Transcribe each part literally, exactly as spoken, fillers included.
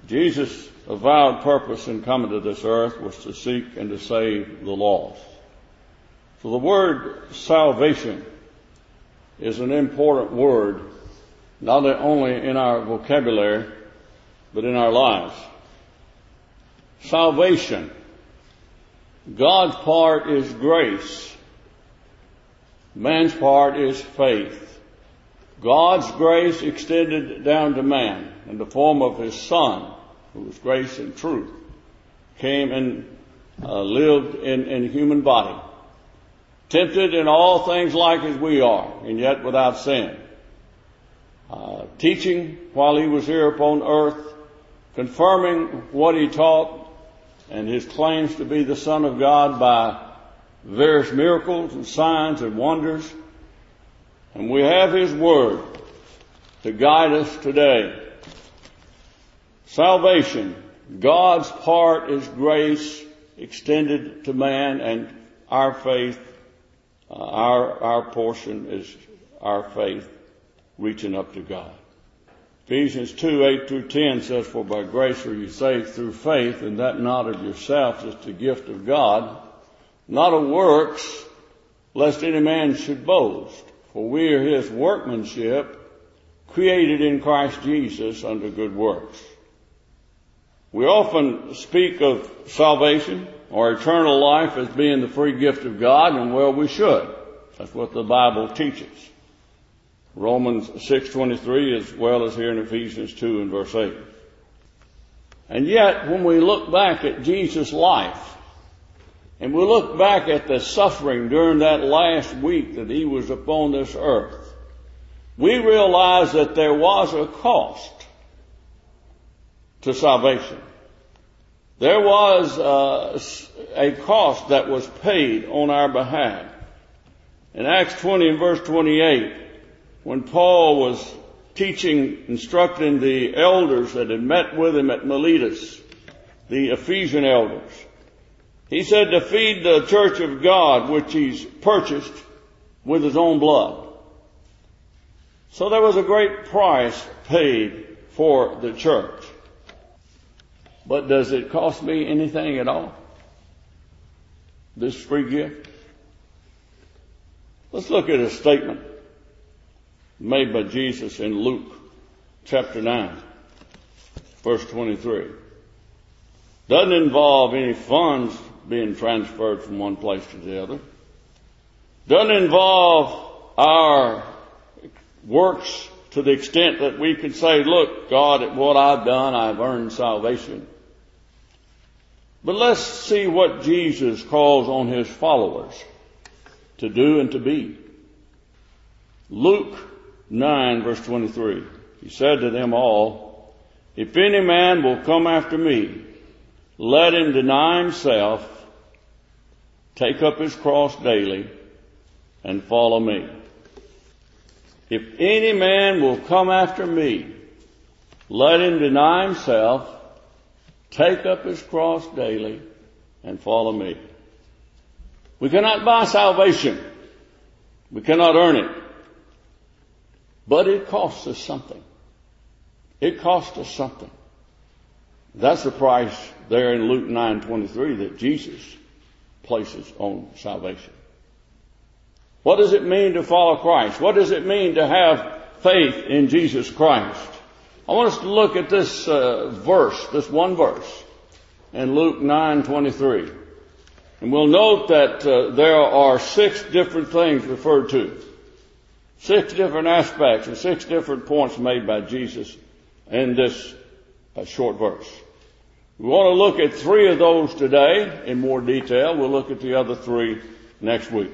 Jesus' avowed purpose in coming to this earth was to seek and to save the lost. So the word salvation is an important word, not only in our vocabulary, but in our lives. Salvation. God's part is grace. Man's part is faith. God's grace extended down to man in the form of His Son, who was grace and truth, came and uh, lived in, in human body, tempted in all things like as we are, and yet without sin. Uh, teaching while He was here upon earth, confirming what He taught and His claims to be the Son of God by various miracles and signs and wonders. And we have His Word to guide us today. Salvation. God's part is grace extended to man, and our faith, uh, our, our portion is our faith reaching up to God. Ephesians two, eight through ten says, "For by grace are you saved through faith, and that not of yourselves, it's the gift of God, not of works, lest any man should boast. For we are His workmanship, created in Christ Jesus unto good works." We often speak of salvation or eternal life as being the free gift of God, and well, we should. That's what the Bible teaches. Romans six twenty-three, as well as here in Ephesians two and verse eight. And yet, when we look back at Jesus' life, and we look back at the suffering during that last week that He was upon this earth, we realize that there was a cost to salvation. There was uh, a cost that was paid on our behalf. In Acts twenty and verse twenty-eight, when Paul was teaching, instructing the elders that had met with him at Miletus, the Ephesian elders, he said to feed the church of God, which He's purchased with His own blood. So there was a great price paid for the church. But does it cost me anything at all? This free gift? Let's look at a statement made by Jesus in Luke chapter nine, verse twenty-three. Doesn't involve any funds being transferred from one place to the other. Doesn't involve our works to the extent that we could say, look, God, at what I've done, I've earned salvation. But let's see what Jesus calls on His followers to do and to be. Luke nine, verse twenty-three. He said to them all, "If any man will come after me, let him deny himself, take up his cross daily, and follow me." If any man will come after me, let him deny himself, take up his cross daily, and follow me. We cannot buy salvation. We cannot earn it. But it costs us something. It costs us something. That's the price there in Luke nine twenty-three that Jesus places on salvation. What does it mean to follow Christ? What does it mean to have faith in Jesus Christ? I want us to look at this uh, verse, this one verse in Luke nine twenty-three. And we'll note that uh, there are six different things referred to. Six different aspects and six different points made by Jesus in this uh, short verse. We want to look at three of those today in more detail. We'll look at the other three next week.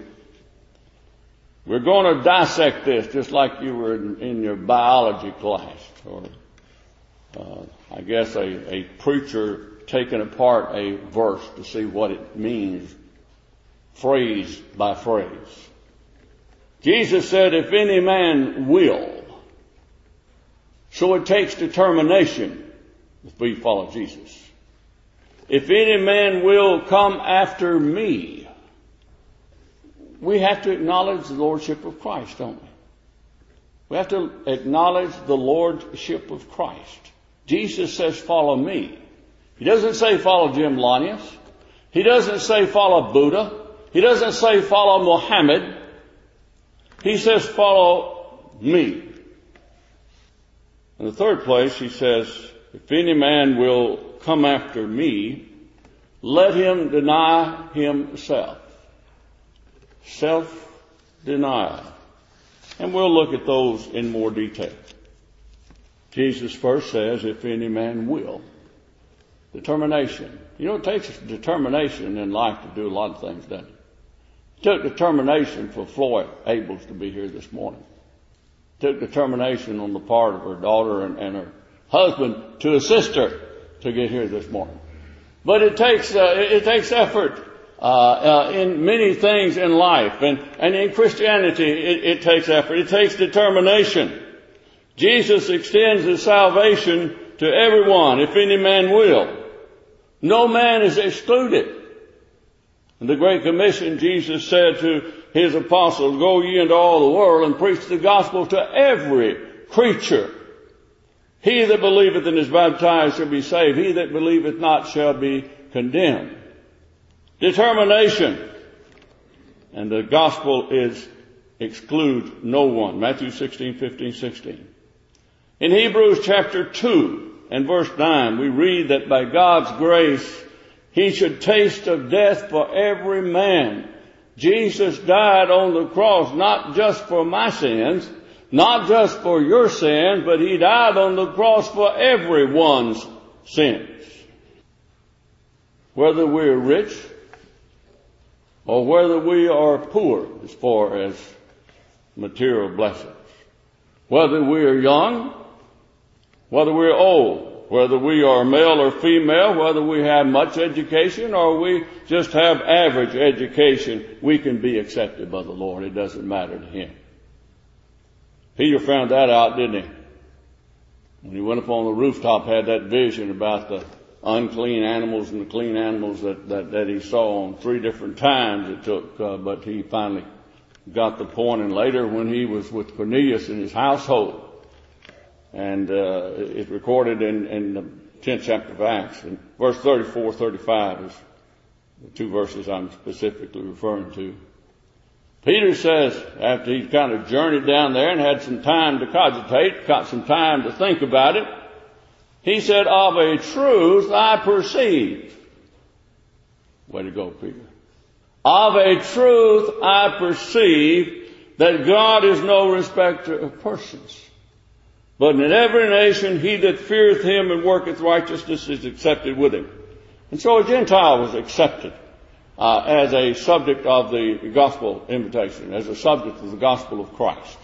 We're going to dissect this just like you were in, in your biology class, or uh, I guess a, a preacher taking apart a verse to see what it means, phrase by phrase. Jesus said, if any man will. So it takes determination if we follow Jesus. If any man will come after me. We have to acknowledge the Lordship of Christ, don't we? We have to acknowledge the Lordship of Christ. Jesus says, follow me. He doesn't say follow Jim Lanius. He doesn't say follow Buddha. He doesn't say follow Muhammad. He says follow me. In the third place, he says, if any man will come after me, let him deny himself. Self-denial. And we'll look at those in more detail. Jesus first says, if any man will. Determination. You know, it takes determination in life to do a lot of things, doesn't it? It took determination for Floyd Abels to be here this morning. It took determination on the part of her daughter and, and her husband to assist her to get here this morning. But it takes uh, it takes effort uh, uh, in many things in life, and and in Christianity it, it takes effort. It takes determination. Jesus extends his salvation to everyone, if any man will. No man is excluded. In the Great Commission, Jesus said to his apostles, go ye into all the world and preach the gospel to every creature. He that believeth and is baptized shall be saved. He that believeth not shall be condemned. Determination. And the gospel is exclude no one. Matthew sixteen, fifteen, sixteen. In Hebrews chapter two and verse nine, we read that by God's grace, he should taste of death for every man. Jesus died on the cross not just for my sins, not just for your sins, but he died on the cross for everyone's sins. Whether we're rich or whether we are poor as far as material blessings. Whether we are young, whether we're old, whether we are male or female, whether we have much education or we just have average education, we can be accepted by the Lord. It doesn't matter to him. Peter found that out, didn't he? When he went up on the rooftop, had that vision about the unclean animals and the clean animals that, that, that he saw on three different times it took, uh, but he finally got the point. And later when he was with Cornelius in his household, and uh, it's recorded in, in the tenth chapter of Acts, and verse thirty-four, thirty-five is the two verses I'm specifically referring to. Peter says, after he kind of journeyed down there and had some time to cogitate, got some time to think about it, he said, of a truth I perceive. Way to go, Peter. Of a truth I perceive that God is no respecter of persons. But in every nation he that feareth him and worketh righteousness is accepted with him. And so a Gentile was accepted uh, as a subject of the gospel invitation, as a subject of the gospel of Christ.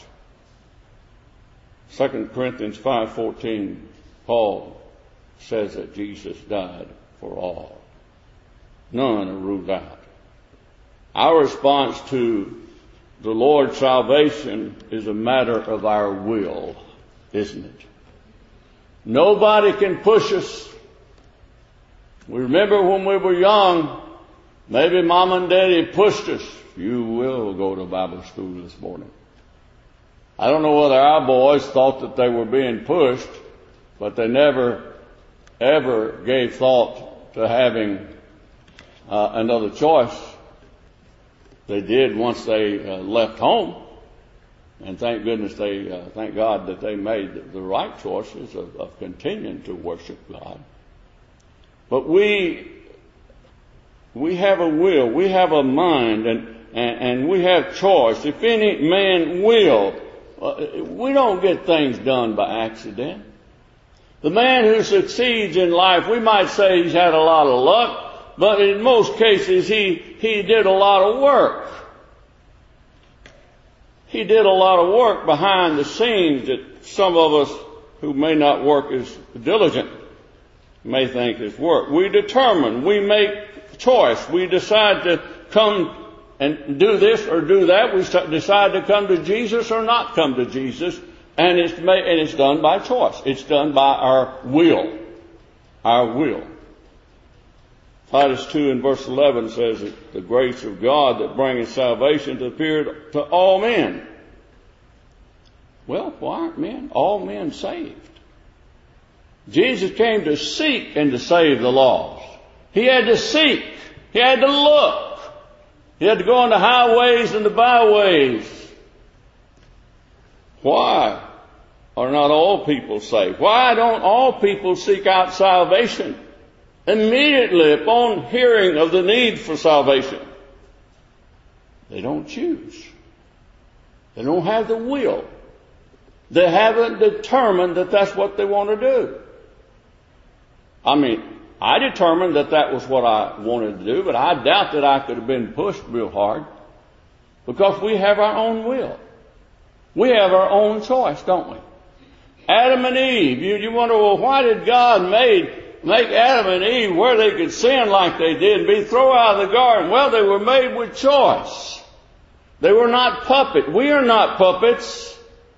Second Corinthians five fourteen, Paul says that Jesus died for all. None are ruled out. Our response to the Lord's salvation is a matter of our will, isn't it? Nobody can push us. We remember when we were young, maybe Mom and Daddy pushed us. You will go to Bible school this morning. I don't know whether our boys thought that they were being pushed, but they never, ever gave thought to having uh, another choice. They did once they uh, left home. And thank goodness they, uh, thank God that they made the right choices of, of continuing to worship God. But we, we have a will, we have a mind, and, and, and we have choice. If any man will, uh, we don't get things done by accident. The man who succeeds in life, we might say he's had a lot of luck, but in most cases he, he did a lot of work. He did a lot of work behind the scenes that some of us who may not work as diligent may think is work. We determine, we make choice. We decide to come and do this or do that. We decide to come to Jesus or not come to Jesus. And it's, made, and it's done by choice. It's done by our will. Our will. Titus two and verse eleven says that the grace of God that bringeth salvation to appear to all men. Well, why aren't men, all men saved? Jesus came to seek and to save the lost. He had to seek. He had to look. He had to go on the highways and the byways. Why are not all people saved? Why don't all people seek out salvation immediately upon hearing of the need for salvation? They don't choose. They don't have the will. They haven't determined that that's what they want to do. I mean, I determined that that was what I wanted to do, but I doubt that I could have been pushed real hard, because we have our own will. We have our own choice, don't we? Adam and Eve, you, you wonder, well, why did God made, make Adam and Eve where they could sin like they did and be thrown out of the garden? Well, they were made with choice. They were not puppets. We are not puppets.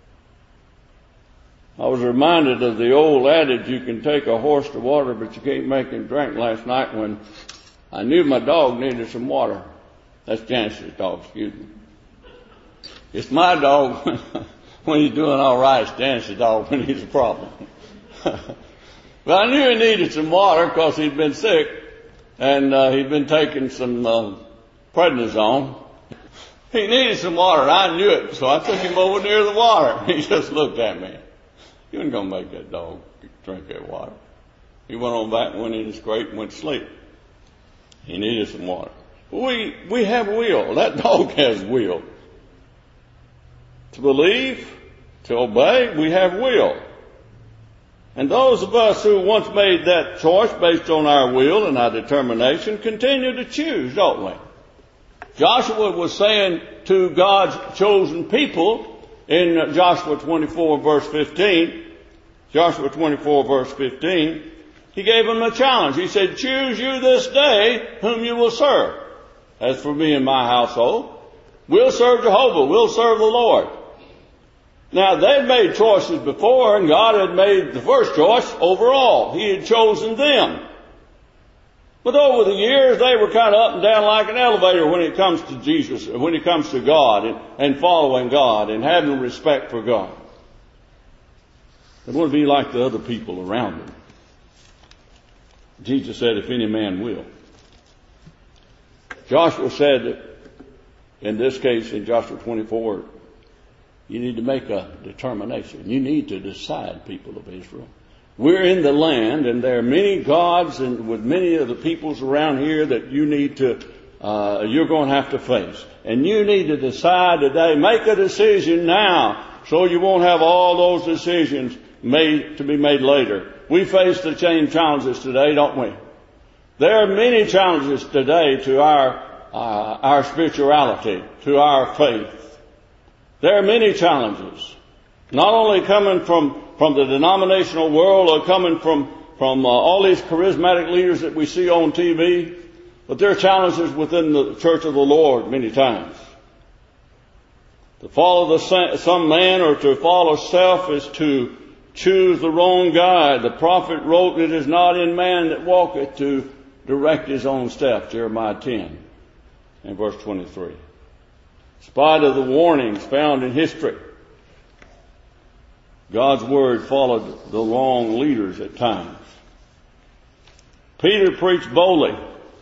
I was reminded of the old adage, you can take a horse to water, but you can't make him drink, last night when I knew my dog needed some water. That's Janice's dog, excuse me. It's my dog when he's doing all right. It's Janice's dog when he's a problem. But I knew he needed some water because he'd been sick, and uh, he'd been taking some uh, prednisone. He needed some water, and I knew it, so I took him over near the water. He just looked at me. You ain't gonna make that dog drink that water. He went on back and went in his crate and went to sleep. He needed some water. We, we have will. That dog has will. To believe, to obey, we have will. And those of us who once made that choice based on our will and our determination continue to choose, don't we? Joshua was saying to God's chosen people in Joshua twenty-four verse fifteen, Joshua twenty-four verse fifteen, he gave them a challenge. He said, choose you this day whom you will serve. As for me and my household, we'll serve Jehovah, we'll serve the Lord. Now, they'd made choices before, and God had made the first choice overall. He had chosen them. But over the years, they were kind of up and down like an elevator when it comes to Jesus, when it comes to God and, and following God and having respect for God. They want to be like the other people around them. Jesus said, if any man will. Joshua said, in this case, in Joshua twenty-four, you need to make a determination. You need to decide, people of Israel. We're in the land, and there are many gods and with many of the peoples around here that you need to, uh, you're going to have to face. And you need to decide today, make a decision now, so you won't have all those decisions made to be made later. We face the same challenges today, don't we? There are many challenges today to our, uh, our spirituality, to our faith. There are many challenges, not only coming from, from the denominational world or coming from, from uh, all these charismatic leaders that we see on T V, but there are challenges within the church of the Lord many times. To follow the, some man or to follow self is to choose the wrong guide. The prophet wrote, it is not in man that walketh to direct his own steps, Jeremiah ten and verse twenty-three. In spite of the warnings found in history, God's word followed the wrong leaders at times. Peter preached boldly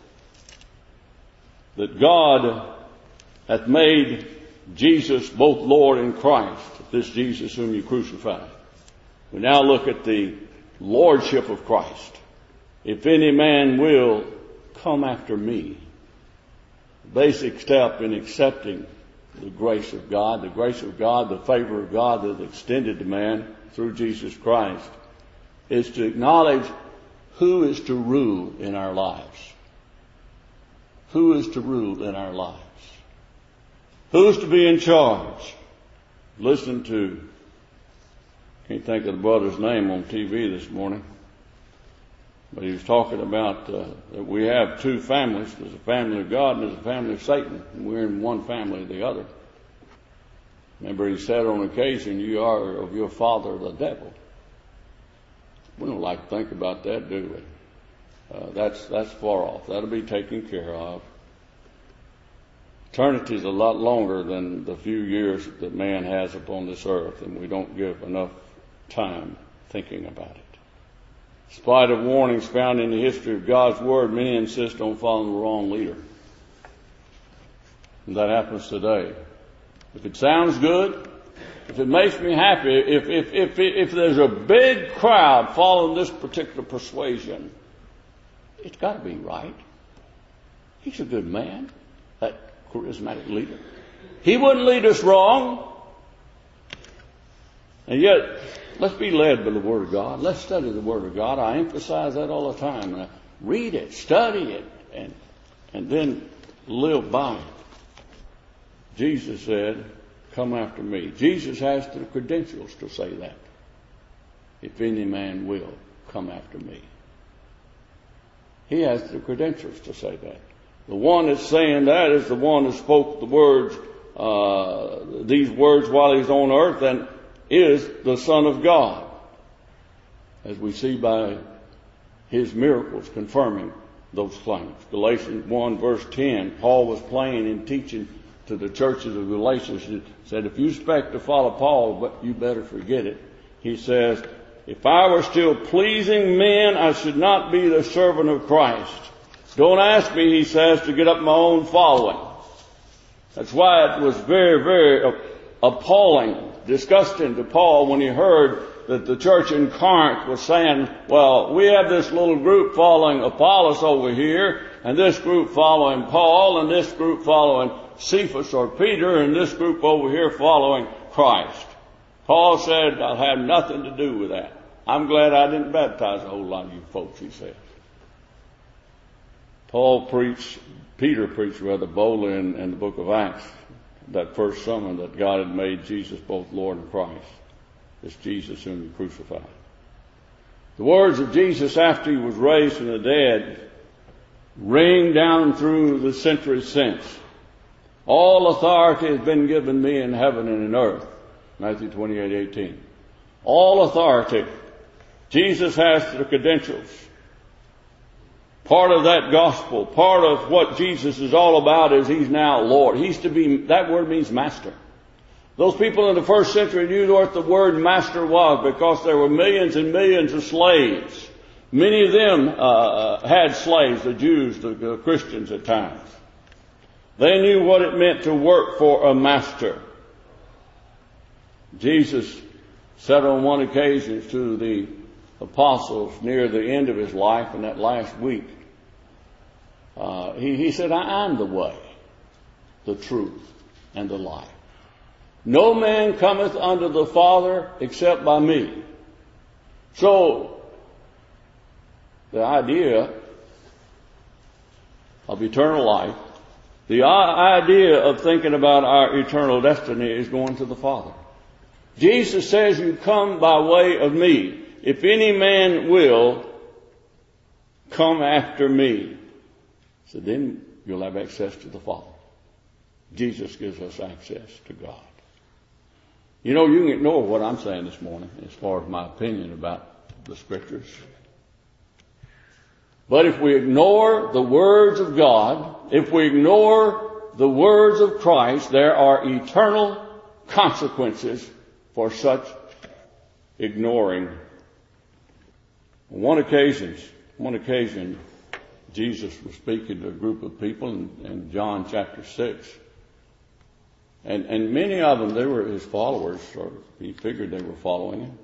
that God hath made Jesus both Lord and Christ, this Jesus whom you crucified. We now look at the lordship of Christ. If any man will come after me, the basic step in accepting the grace of God, the grace of God, the favor of God that is extended to man through Jesus Christ, is to acknowledge who is to rule in our lives. Who is to rule in our lives? Who's to be in charge? Listen to, can't think of the brother's name on T V this morning, but he was talking about uh, that we have two families. There's a family of God and there's a family of Satan. And we're in one family or the other. Remember, he said on occasion, you are of your father the devil. We don't like to think about that, do we? Uh, that's, that's far off. That'll be taken care of. Eternity is a lot longer than the few years that man has upon this earth, and we don't give enough time thinking about it. In spite of warnings found in the history of God's Word, many insist on following the wrong leader. And that happens today. If it sounds good, if it makes me happy, if, if, if, if there's a big crowd following this particular persuasion, it's got to be right. He's a good man, that charismatic leader. He wouldn't lead us wrong. And yet, let's be led by the Word of God. Let's study the Word of God. I emphasize that all the time. Uh, read it, study it, and, and then live by it. Jesus said, come after me. Jesus has the credentials to say that. If any man will, come after me. He has the credentials to say that. The one that's saying that is the one that spoke the words, uh, these words while he's on earth, and is the Son of God, as we see by his miracles confirming those claims. Galatians one verse ten, Paul was playing and teaching to the churches of Galatians. He said, if you expect to follow Paul, but you better forget it. He says, if I were still pleasing men, I should not be the servant of Christ. Don't ask me, he says, to get up my own following. That's why it was very, very appalling, disgusting to Paul when he heard that the church in Corinth was saying, well, we have this little group following Apollos over here, and this group following Paul, and this group following Cephas or Peter, and this group over here following Christ. Paul said, I'll have nothing to do with that. I'm glad I didn't baptize a whole lot of you folks, he said. Paul preached, Peter preached rather boldly in, in the book of Acts, that first sermon, that God had made Jesus both Lord and Christ. It's Jesus whom he crucified. The words of Jesus after he was raised from the dead ring down through the centuries since. All authority has been given me in heaven and in earth. Matthew twenty-eight eighteen. All authority. Jesus has the credentials. Part of that gospel, part of what Jesus is all about is he's now Lord. He's to be, that word means master. Those people in the first century knew what the word master was because there were millions and millions of slaves. Many of them uh, had slaves, the Jews, the, the Christians at times. They knew what it meant to work for a master. Jesus said on one occasion to the apostles near the end of his life in that last week, uh, he, he said, I am the way, the truth, and the life. No man cometh unto the Father except by me. So, the idea of eternal life, the idea of thinking about our eternal destiny is going to the Father. Jesus says, you come by way of me. If any man will, come after me. So then you'll have access to the Father. Jesus gives us access to God. You know, you can ignore what I'm saying this morning as far as my opinion about the Scriptures. But if we ignore the words of God, if we ignore the words of Christ, there are eternal consequences for such ignoring. On one occasion, one occasion, Jesus was speaking to a group of people in, in John chapter six. And, and many of them, they were his followers, or he figured they were following him.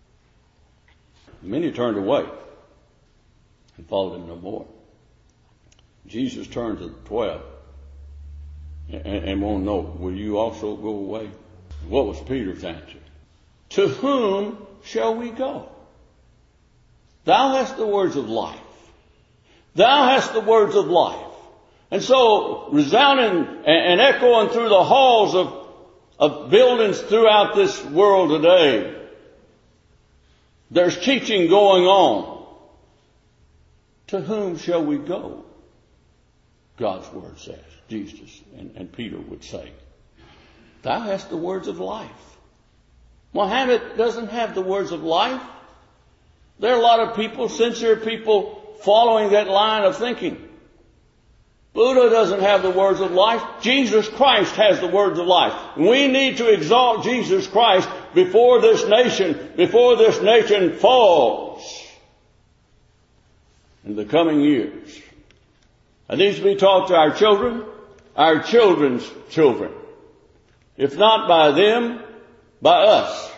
Many turned away and followed him no more. Jesus turned to the twelve and, and won't know, will you also go away? What was Peter's answer? To whom shall we go? Thou hast the words of life. Thou hast the words of life. And so, resounding and echoing through the halls of, of buildings throughout this world today, there's teaching going on. To whom shall we go? God's word says, Jesus and, and Peter would say, thou hast the words of life. Muhammad doesn't have the words of life. There are a lot of people, sincere people, following that line of thinking. Buddha doesn't have the words of life. Jesus Christ has the words of life. We need to exalt Jesus Christ before this nation, before this nation falls. in the coming years. It needs to be taught to our children, our children's children. If not by them, by us.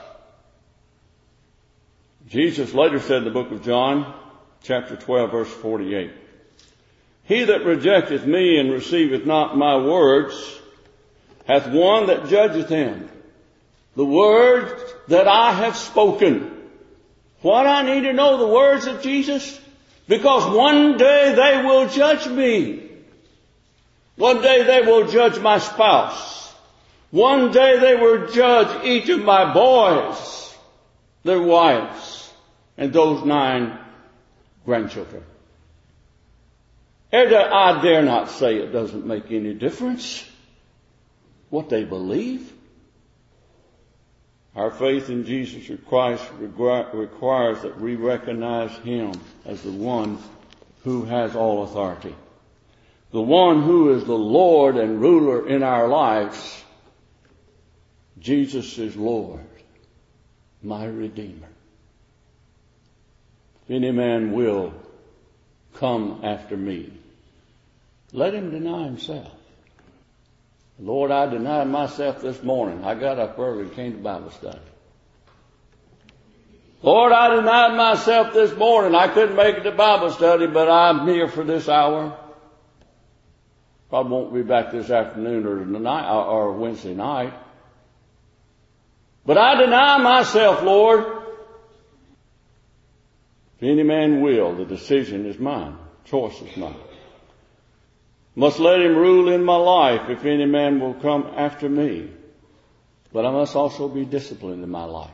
Jesus later said in the book of John, chapter twelve, verse forty-eight, He that rejecteth me and receiveth not my words hath one that judgeth him. The words that I have spoken. Why do I need to know the words of Jesus? Because one day they will judge me. One day they will judge my spouse. One day they will judge each of my boys, their wives, and those nine grandchildren. I dare not say it doesn't make any difference what they believe. Our faith in Jesus Christ requires that we recognize Him as the one who has all authority. The one who is the Lord and ruler in our lives. Jesus is Lord, my Redeemer. If any man will come after me, let him deny himself. Lord, I denied myself this morning. I got up early and came to Bible study. Lord, I denied myself this morning. I couldn't make it to Bible study, but I'm here for this hour. Probably won't be back this afternoon or tonight or Wednesday night. But I deny myself, Lord. If any man will, the decision is mine. Choice is mine. Must let him rule in my life if any man will come after me. But I must also be disciplined in my life.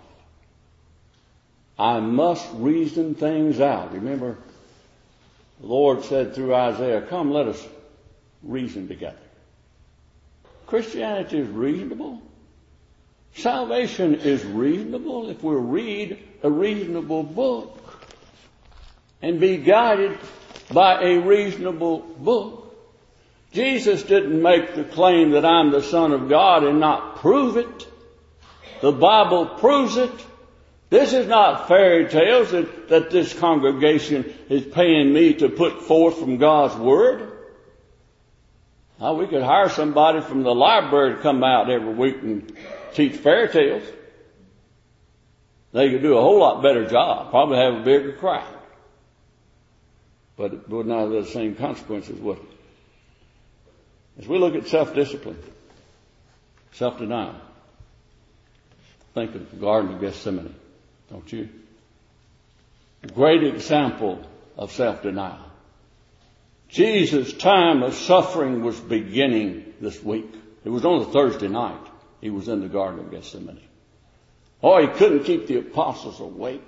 I must reason things out. Remember, the Lord said through Isaiah, come, let us reason together. Christianity is reasonable. Salvation is reasonable if we read a reasonable book and be guided by a reasonable book. Jesus didn't make the claim that I'm the Son of God and not prove it. The Bible proves it. This is not fairy tales that, that this congregation is paying me to put forth from God's Word. Now, we could hire somebody from the library to come out every week and teach fairy tales. They could do a whole lot better job, probably have a bigger crowd. But it would not have the same consequences, would it? As we look at self-discipline, self-denial, think of the Garden of Gethsemane, don't you? A great example of self-denial. Jesus' time of suffering was beginning this week. It was on a Thursday night. He was in the Garden of Gethsemane. Oh, he couldn't keep the apostles awake.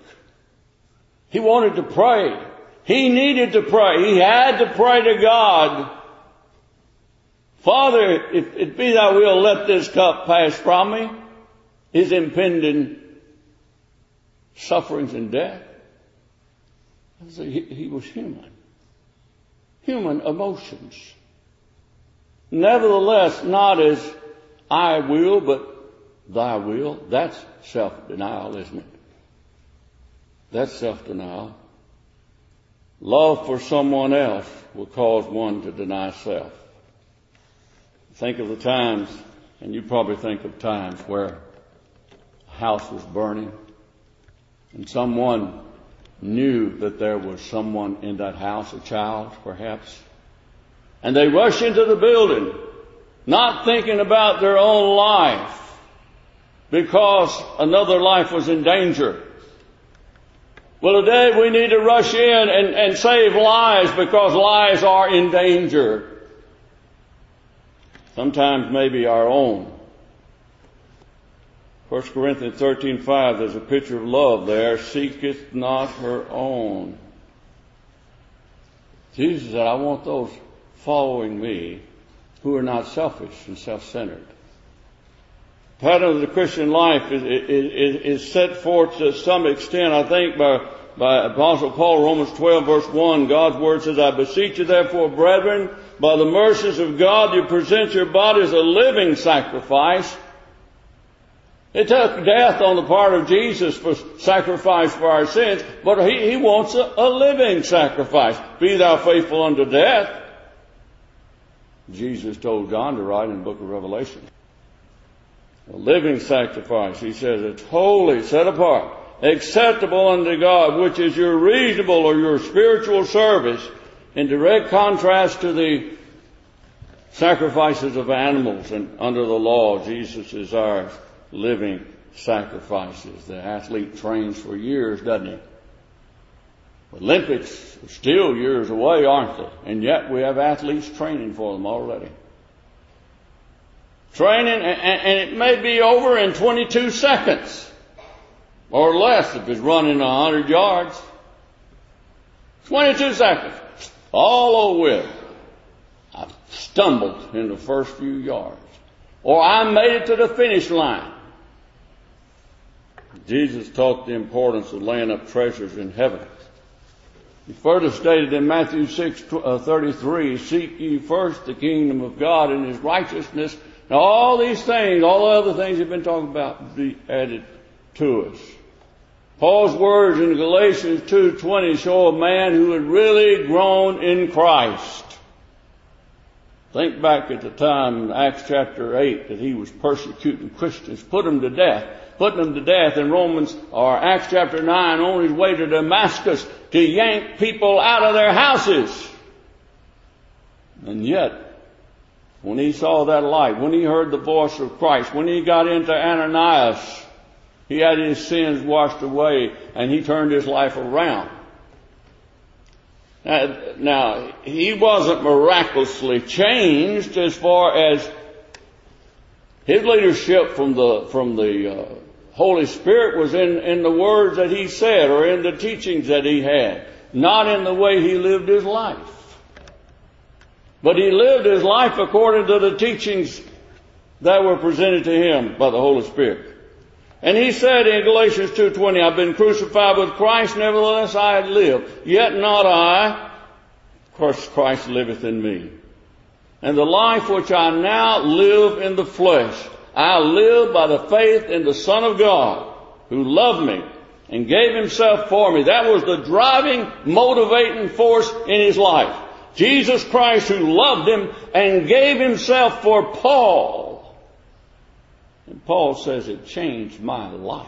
He wanted to pray. He needed to pray. He had to pray to God. Father, if it be thy will, let this cup pass from me. His impending sufferings and death. He, he was human. Human emotions. Nevertheless, not as I will, but thy will. That's self-denial, isn't it? That's self-denial. Love for someone else will cause one to deny self. Think of the times, and you probably think of times where a house was burning and someone knew that there was someone in that house, a child perhaps, and they rushed into the building not thinking about their own life because another life was in danger. Well, today we need to rush in and, and save lives because lives are in danger. Sometimes maybe our own. First Corinthians thirteen five, there's a picture of love there. Seeketh not her own. Jesus said, I want those following me who are not selfish and self-centered. The pattern of the Christian life is, is, is set forth to some extent, I think, by, by Apostle Paul, Romans twelve, verse one. God's Word says, I beseech you therefore, brethren, by the mercies of God, you present your body as a living sacrifice, It took death on the part of Jesus for sacrifice for our sins, but he, he wants a, a living sacrifice. Be thou faithful unto death. Jesus told John to write in the book of Revelation. A living sacrifice. He says it's holy, set apart, acceptable unto God, which is your reasonable or your spiritual service, in direct contrast to the sacrifices of animals. And under the law, Jesus is our living sacrifices. The athlete trains for years, doesn't he? Olympics are still years away, aren't they? And yet we have athletes training for them already. Training, and it may be over in twenty-two seconds or less if it's running a hundred yards. twenty-two seconds, all over with. I stumbled in the first few yards, or I made it to the finish line. Jesus taught the importance of laying up treasures in heaven. He further stated in Matthew six thirty-three, seek ye first the kingdom of God and His righteousness. Now all these things, all the other things you've been talking about, will be added to us. Paul's words in Galatians two twenty show a man who had really grown in Christ. Think back at the time in Acts chapter eight that he was persecuting Christians, put them to death, putting them to death in Romans or Acts chapter nine on his way to Damascus to yank people out of their houses. And yet, when he saw that light, when he heard the voice of Christ, when he got into Ananias, he had his sins washed away and he turned his life around. Now, now he wasn't miraculously changed as far as his leadership from the from the uh, Holy Spirit was in, in the words that he said or in the teachings that he had, not in the way he lived his life. But he lived his life according to the teachings that were presented to him by the Holy Spirit. And he said in Galatians two twenty, I've been crucified with Christ, nevertheless I live. Yet not I, of course Christ liveth in me. And the life which I now live in the flesh, I live by the faith in the Son of God, who loved me and gave himself for me. That was the driving, motivating force in his life. Jesus Christ, who loved him and gave himself for Paul. And Paul says it changed my life.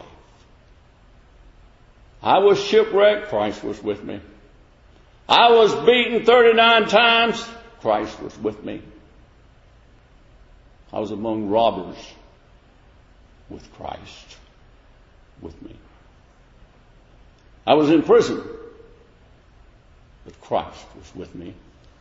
I was shipwrecked, Christ was with me. I was beaten thirty-nine times, Christ was with me. I was among robbers with Christ with me. I was in prison, but Christ was with me.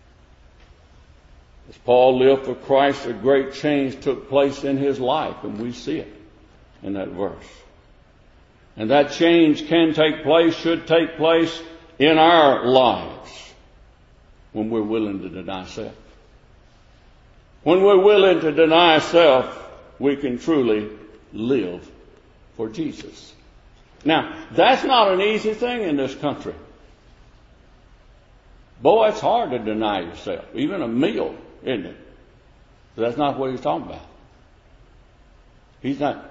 As Paul lived for Christ, a great change took place in his life, and we see it in that verse. And that change can take place, should take place in our lives when we're willing to deny self. When we're willing to deny self, we can truly live for Jesus. Now, that's not an easy thing in this country. Boy, it's hard to deny yourself, even a meal, isn't it? But that's not what he's talking about. He's not.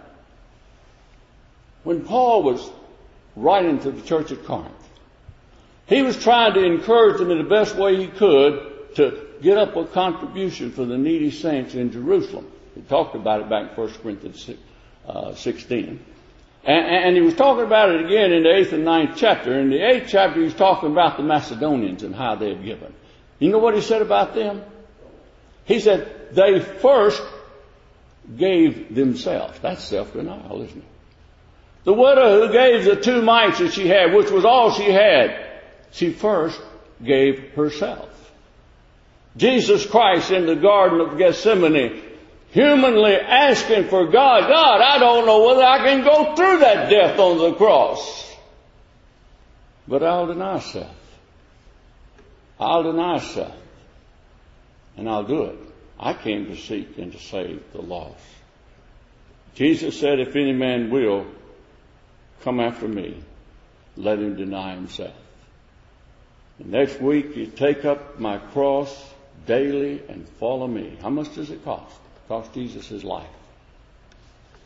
When Paul was writing to the church at Corinth, he was trying to encourage them in the best way he could to get up a contribution for the needy saints in Jerusalem. He talked about it back in First Corinthians sixteen. And, and he was talking about it again in the eighth and ninth chapter. In the eighth chapter, he was talking about the Macedonians and how they had given. You know what he said about them? He said, they first gave themselves. That's self-denial, isn't it? The widow who gave the two mites that she had, which was all she had, she first gave herself. Jesus Christ in the Garden of Gethsemane, humanly asking for God, God, I don't know whether I can go through that death on the cross, but I'll deny self. I'll deny self. And I'll do it. I came to seek and to save the lost. Jesus said, if any man will come after me, let him deny himself. And next week you take up my cross daily and follow me. How much does it cost? It cost Jesus his life.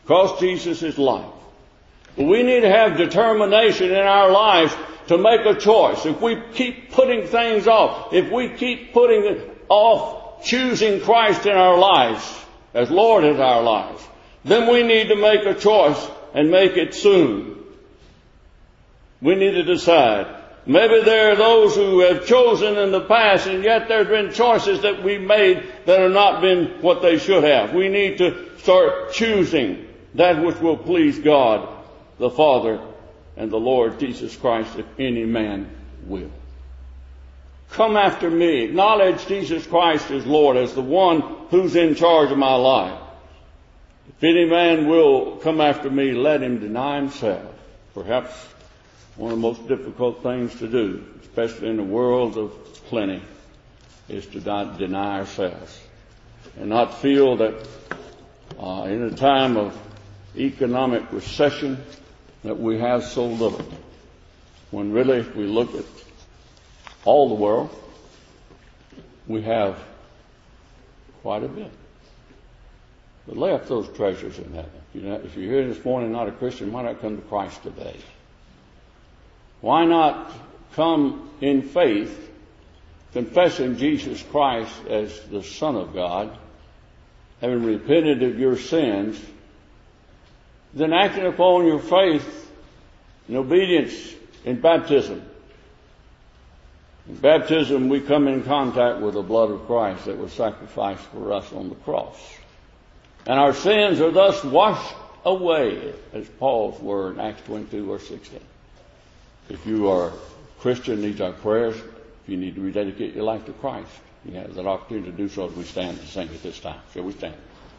Cost Jesus his life. But we need to have determination in our lives to make a choice. If we keep putting things off, if we keep putting off choosing Christ in our lives as Lord in our lives, then we need to make a choice and make it soon. We need to decide. Maybe there are those who have chosen in the past, and yet there have been choices that we made that have not been what they should have. We need to start choosing that which will please God, the Father, and the Lord Jesus Christ, if any man will. Come after me. Acknowledge Jesus Christ as Lord, as the one who's in charge of my life. If any man will come after me, let him deny himself. Perhaps one of the most difficult things to do, especially in the world of plenty, is to not deny ourselves and not feel that uh, in a time of economic recession that we have so little, when really if we look at all the world, we have quite a bit. But lay up those treasures in heaven. If you're, not, if you're here this morning not a Christian, why not come to Christ today? Why not come in faith, confessing Jesus Christ as the Son of God, having repented of your sins, then acting upon your faith and obedience in baptism. In baptism, we come in contact with the blood of Christ that was sacrificed for us on the cross. And our sins are thus washed away, as Paul's word in Acts twenty-two, verse sixteen. If you are a Christian, these are prayers. If you need to rededicate your life to Christ, you have that opportunity to do so as we stand to sing at this time. Shall we stand?